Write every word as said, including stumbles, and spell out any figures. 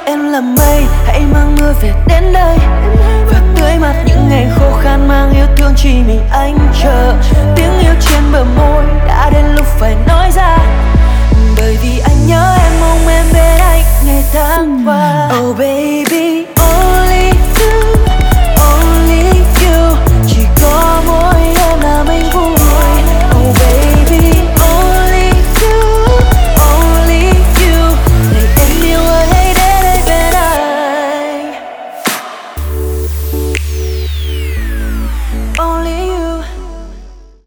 em là mây, hãy mang mưa về đến đây và tưới mát những ngày khô khan, mang yêu thương chỉ mình anh chờ. Tiếng yêu trên bờ môi